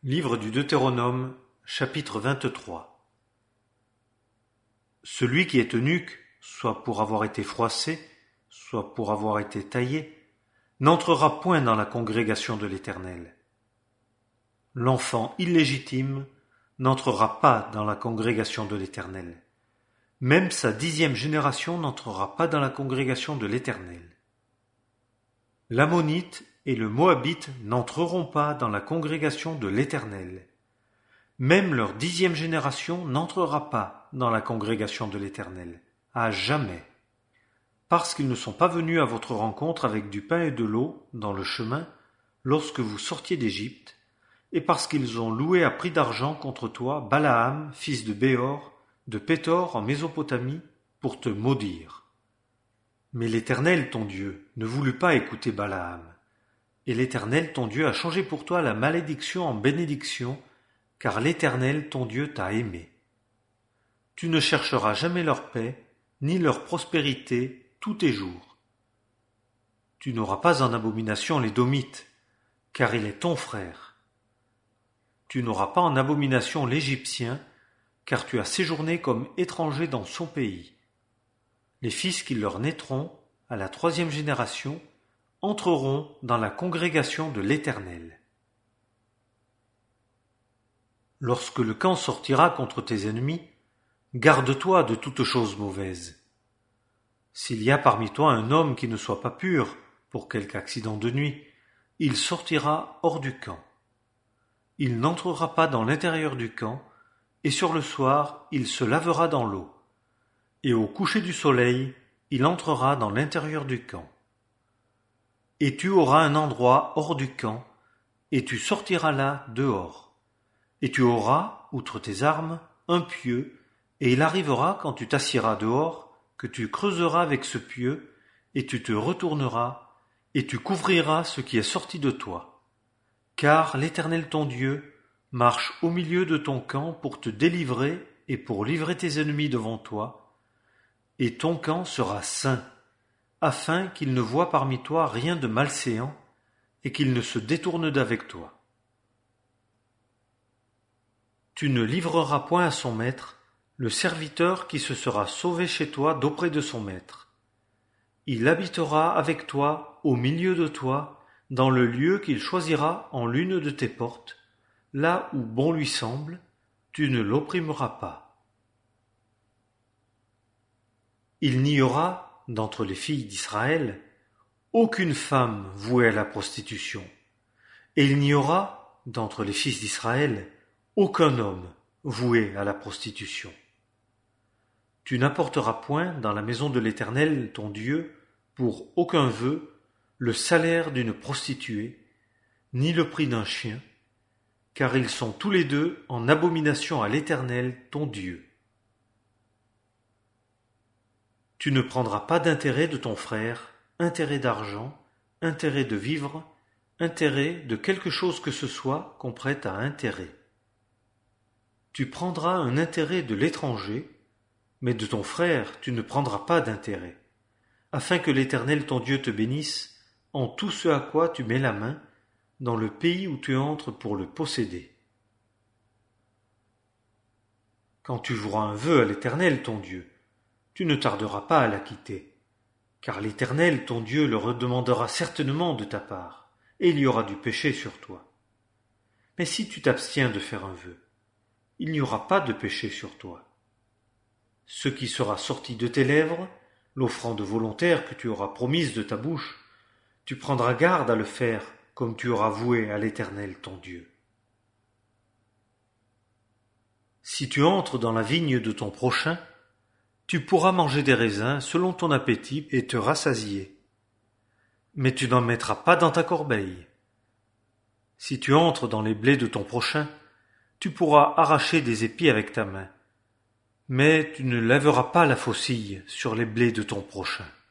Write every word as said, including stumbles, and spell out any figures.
Livre du Deutéronome, chapitre vingt-trois. Celui qui est eunuque, soit pour avoir été froissé, soit pour avoir été taillé, n'entrera point dans la congrégation de l'Éternel. L'enfant illégitime n'entrera pas dans la congrégation de l'Éternel. Même sa dixième génération n'entrera pas dans la congrégation de l'Éternel. L'Ammonite et le Moabite n'entreront pas dans la congrégation de l'Éternel. Même leur dixième génération n'entrera pas dans la congrégation de l'Éternel, à jamais. Parce qu'ils ne sont pas venus à votre rencontre avec du pain et de l'eau dans le chemin, lorsque vous sortiez d'Égypte, et parce qu'ils ont loué à prix d'argent contre toi Balaam, fils de Béor, de Pétor en Mésopotamie, pour te maudire. Mais l'Éternel, ton Dieu, ne voulut pas écouter Balaam. Et l'Éternel, ton Dieu, a changé pour toi la malédiction en bénédiction, car l'Éternel, ton Dieu, t'a aimé. Tu ne chercheras jamais leur paix, ni leur prospérité, tous tes jours. Tu n'auras pas en abomination l'Édomite, car il est ton frère. Tu n'auras pas en abomination l'Égyptien, car tu as séjourné comme étranger dans son pays. Les fils qui leur naîtront, à la troisième génération, entreront dans la congrégation de l'Éternel. Lorsque le camp sortira contre tes ennemis, garde-toi de toute chose mauvaise. S'il y a parmi toi un homme qui ne soit pas pur, pour quelque accident de nuit, il sortira hors du camp. Il n'entrera pas dans l'intérieur du camp, et sur le soir, il se lavera dans l'eau. Et au coucher du soleil, il entrera dans l'intérieur du camp. Et tu auras un endroit hors du camp, et tu sortiras là dehors. Et tu auras, outre tes armes, un pieu, et il arrivera quand tu t'assieras dehors, que tu creuseras avec ce pieu, et tu te retourneras, et tu couvriras ce qui est sorti de toi. Car l'Éternel ton Dieu marche au milieu de ton camp pour te délivrer et pour livrer tes ennemis devant toi, et ton camp sera saint, afin qu'il ne voie parmi toi rien de malséant, et qu'il ne se détourne d'avec toi. Tu ne livreras point à son maître le serviteur qui se sera sauvé chez toi d'auprès de son maître. Il habitera avec toi, au milieu de toi, dans le lieu qu'il choisira en l'une de tes portes, là où bon lui semble, tu ne l'opprimeras pas. Il n'y aura, d'entre les filles d'Israël, aucune femme vouée à la prostitution, et il n'y aura, d'entre les fils d'Israël, aucun homme voué à la prostitution. Tu n'apporteras point dans la maison de l'Éternel, ton Dieu, pour aucun vœu, le salaire d'une prostituée, ni le prix d'un chien, car ils sont tous les deux en abomination à l'Éternel, ton Dieu. Tu ne prendras pas d'intérêt de ton frère, intérêt d'argent, intérêt de vivre, intérêt de quelque chose que ce soit qu'on prête à intérêt. Tu prendras un intérêt de l'étranger, mais de ton frère tu ne prendras pas d'intérêt, afin que l'Éternel ton Dieu te bénisse en tout ce à quoi tu mets la main, dans le pays où tu entres pour le posséder. Quand tu joueras un vœu à l'Éternel ton Dieu, tu ne tarderas pas à l'acquitter, car l'Éternel ton Dieu le redemandera certainement de ta part, et il y aura du péché sur toi. Mais si tu t'abstiens de faire un vœu, il n'y aura pas de péché sur toi. Ce qui sera sorti de tes lèvres, l'offrande volontaire que tu auras promise de ta bouche, tu prendras garde à le faire comme tu auras voué à l'Éternel ton Dieu. Si tu entres dans la vigne de ton prochain, tu pourras manger des raisins selon ton appétit et te rassasier. Mais tu n'en mettras pas dans ta corbeille. Si tu entres dans les blés de ton prochain, tu pourras arracher des épis avec ta main. Mais tu ne lèveras pas la faucille sur les blés de ton prochain.